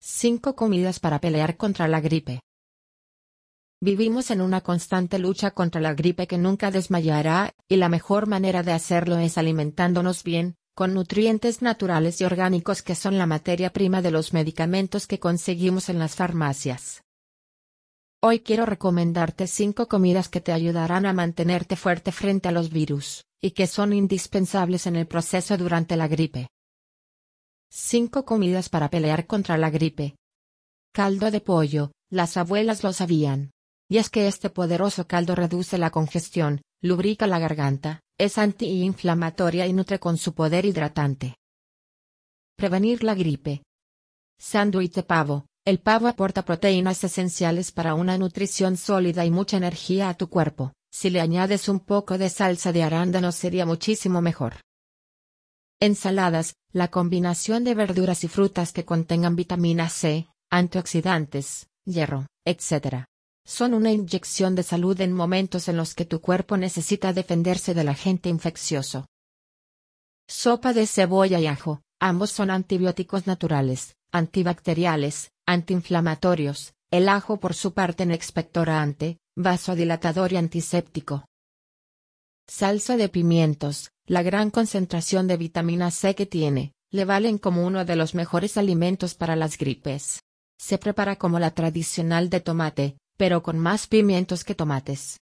5 comidas para pelear contra la gripe. Vivimos en una constante lucha contra la gripe que nunca desmayará, y la mejor manera de hacerlo es alimentándonos bien, con nutrientes naturales y orgánicos que son la materia prima de los medicamentos que conseguimos en las farmacias. Hoy quiero recomendarte 5 comidas que te ayudarán a mantenerte fuerte frente a los virus, y que son indispensables en el proceso durante la gripe. 5 comidas para pelear contra la gripe. Caldo de pollo, las abuelas lo sabían. Y es que este poderoso caldo reduce la congestión, lubrica la garganta, es antiinflamatoria y nutre con su poder hidratante. Prevenir la gripe. Sándwich de pavo. El pavo aporta proteínas esenciales para una nutrición sólida y mucha energía a tu cuerpo. Si le añades un poco de salsa de arándano sería muchísimo mejor. Ensaladas, la combinación de verduras y frutas que contengan vitamina C, antioxidantes, hierro, etc. Son una inyección de salud en momentos en los que tu cuerpo necesita defenderse del agente infeccioso. Sopa de cebolla y ajo, ambos son antibióticos naturales, antibacteriales, antiinflamatorios, el ajo por su parte expectorante, vasodilatador y antiséptico. Salsa de pimientos, la gran concentración de vitamina C que tiene, le valen como uno de los mejores alimentos para las gripes. Se prepara como la tradicional de tomate, pero con más pimientos que tomates.